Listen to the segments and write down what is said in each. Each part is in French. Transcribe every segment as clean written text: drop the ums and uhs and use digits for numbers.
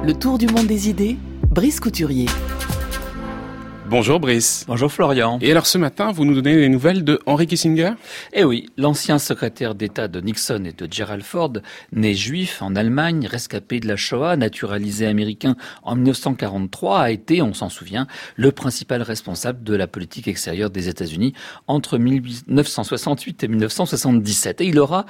Le tour du monde des idées, Brice Couturier. Bonjour Brice. Bonjour Florian. Et alors ce matin, vous nous donnez des nouvelles de Henry Kissinger ? Eh oui, l'ancien secrétaire d'État de Nixon et de Gerald Ford, né juif en Allemagne, rescapé de la Shoah, naturalisé américain en 1943, a été, on s'en souvient, le principal responsable de la politique extérieure des États-Unis entre 1968 et 1977. Et il aura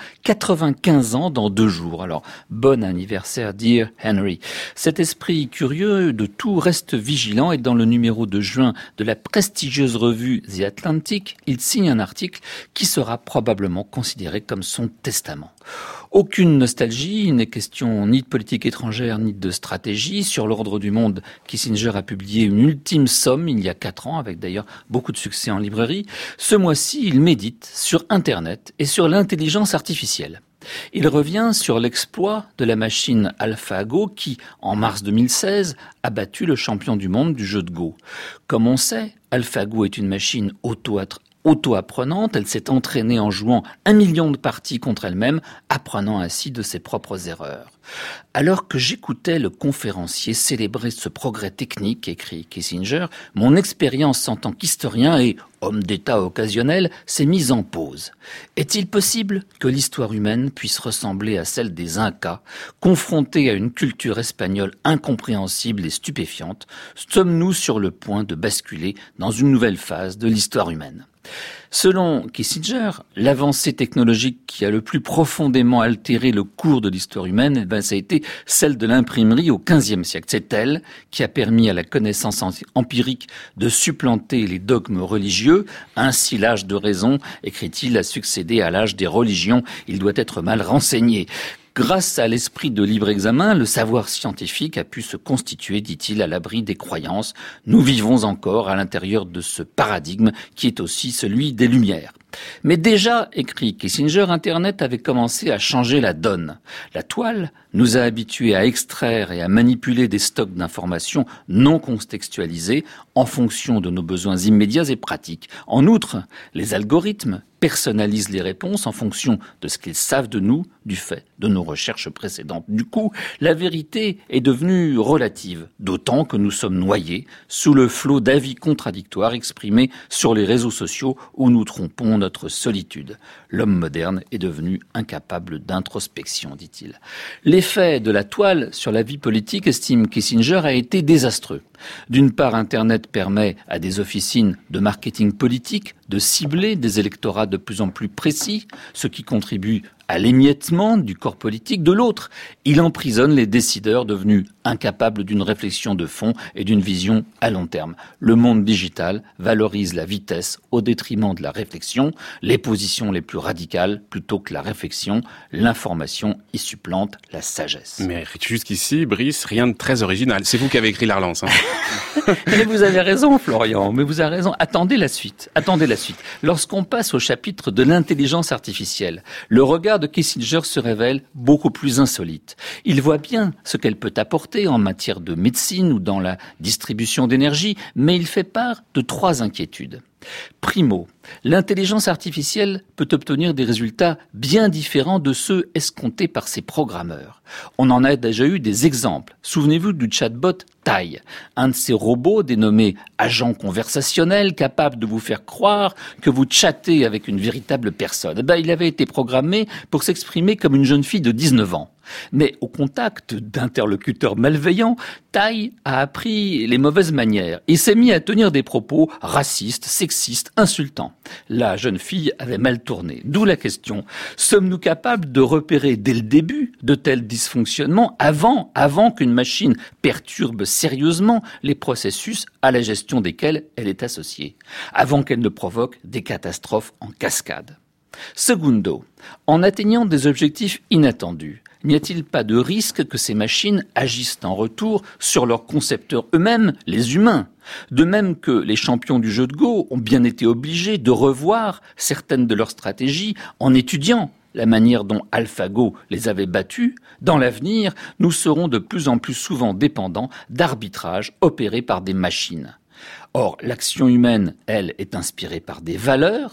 95 ans dans 2 jours. Alors, bon anniversaire, dear Henry. Cet esprit curieux de tout reste vigilant et dans le numéro de juin de la prestigieuse revue The Atlantic, il signe un article qui sera probablement considéré comme son testament. Aucune nostalgie, il n'est question ni de politique étrangère ni de stratégie. Sur l'ordre du monde, Kissinger a publié une ultime somme il y a 4 ans, avec d'ailleurs beaucoup de succès en librairie. Ce mois-ci, il médite sur Internet et sur l'intelligence artificielle. Il revient sur l'exploit de la machine AlphaGo qui, en mars 2016, a battu le champion du monde du jeu de Go. Comme on sait, AlphaGo est une machine auto-apprenante. Elle s'est entraînée en jouant 1 million de parties contre elle-même, apprenant ainsi de ses propres erreurs. Alors que j'écoutais le conférencier célébrer ce progrès technique, écrit Kissinger, mon expérience en tant qu'historien et homme d'État occasionnel s'est mise en pause. Est-il possible que l'histoire humaine puisse ressembler à celle des Incas, confrontée à une culture espagnole incompréhensible et stupéfiante? Sommes-nous sur le point de basculer dans une nouvelle phase de l'histoire humaine? Selon Kissinger, l'avancée technologique qui a le plus profondément altéré le cours de l'histoire humaine, ça a été celle de l'imprimerie au XVe siècle. C'est elle qui a permis à la connaissance empirique de supplanter les dogmes religieux. Ainsi, l'âge de raison, écrit-il, a succédé à l'âge des religions. Il doit être mal renseigné. Grâce à l'esprit de libre examen, le savoir scientifique a pu se constituer, dit-il, à l'abri des croyances. Nous vivons encore à l'intérieur de ce paradigme qui est aussi celui des Lumières. Mais déjà, écrit Kissinger, Internet avait commencé à changer la donne. La toile nous a habitués à extraire et à manipuler des stocks d'informations non contextualisées en fonction de nos besoins immédiats et pratiques. En outre, les algorithmes personnalisent les réponses en fonction de ce qu'ils savent de nous, du fait de nos recherches précédentes. Du coup, la vérité est devenue relative, d'autant que nous sommes noyés sous le flot d'avis contradictoires exprimés sur les réseaux sociaux où nous trompons notre solitude. L'homme moderne est devenu incapable d'introspection, dit-il. L'effet de la toile sur la vie politique, estime Kissinger, a été désastreux. D'une part, Internet permet à des officines de marketing politique de cibler des électorats de plus en plus précis, ce qui contribue à l'émiettement du corps politique. De l'autre, il emprisonne les décideurs devenus incapables d'une réflexion de fond et d'une vision à long terme. Le monde digital valorise la vitesse au détriment de la réflexion, les positions les plus radicales plutôt que la réflexion. L'information y supplante la sagesse. Mais jusqu'ici, Brice, rien de très original. C'est vous qui avez écrit la relance, hein. Mais vous avez raison, Florian, mais vous avez raison. Attendez la suite. Lorsqu'on passe au chapitre de l'intelligence artificielle, le regard de Kissinger se révèle beaucoup plus insolite. Il voit bien ce qu'elle peut apporter en matière de médecine ou dans la distribution d'énergie, mais il fait part de 3 inquiétudes. Primo, l'intelligence artificielle peut obtenir des résultats bien différents de ceux escomptés par ses programmeurs. On en a déjà eu des exemples. Souvenez-vous du chatbot Tai, un de ces robots dénommé agent conversationnel capable de vous faire croire que vous chattez avec une véritable personne. Il avait été programmé pour s'exprimer comme une jeune fille de 19 ans. Mais au contact d'interlocuteurs malveillants, Tai a appris les mauvaises manières. Il s'est mis à tenir des propos racistes, sexistes, insultants. La jeune fille avait mal tourné. D'où la question, sommes-nous capables de repérer dès le début de tels dysfonctionnements avant qu'une machine perturbe sérieusement les processus à la gestion desquels elle est associée, avant qu'elle ne provoque des catastrophes en cascade? Secundo, en atteignant des objectifs inattendus, n'y a-t-il pas de risque que ces machines agissent en retour sur leurs concepteurs eux-mêmes, les humains? De même que les champions du jeu de Go ont bien été obligés de revoir certaines de leurs stratégies en étudiant la manière dont AlphaGo les avait battus, dans l'avenir, nous serons de plus en plus souvent dépendants d'arbitrages opérés par des machines. Or, l'action humaine, elle, est inspirée par des valeurs.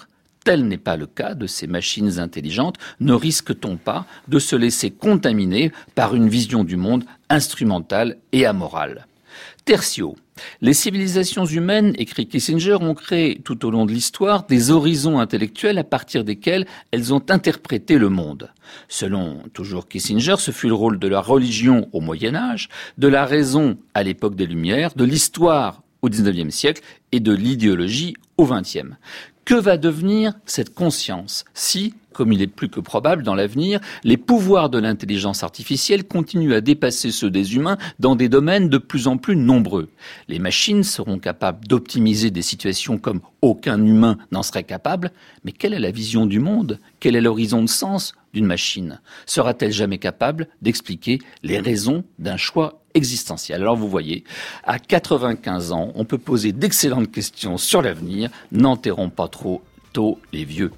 tel n'est pas le cas de ces machines intelligentes, ne risque-t-on pas de se laisser contaminer par une vision du monde instrumentale et amorale ? Tertio. Les civilisations humaines, écrit Kissinger, ont créé tout au long de l'histoire des horizons intellectuels à partir desquels elles ont interprété le monde. Selon toujours Kissinger, ce fut le rôle de la religion au Moyen-Âge, de la raison à l'époque des Lumières, de l'histoire au XIXe siècle et de l'idéologie au XXe. Que va devenir cette conscience si, comme il est plus que probable dans l'avenir, les pouvoirs de l'intelligence artificielle continuent à dépasser ceux des humains dans des domaines de plus en plus nombreux? Les machines seront capables d'optimiser des situations comme aucun humain n'en serait capable, mais quelle est la vision du monde? Quel est l'horizon de sens d'une machine? Sera-t-elle jamais capable d'expliquer les raisons d'un choix existentiel? Alors vous voyez, à 95 ans, on peut poser d'excellentes questions sur l'avenir. N'enterrons pas trop tôt les vieux.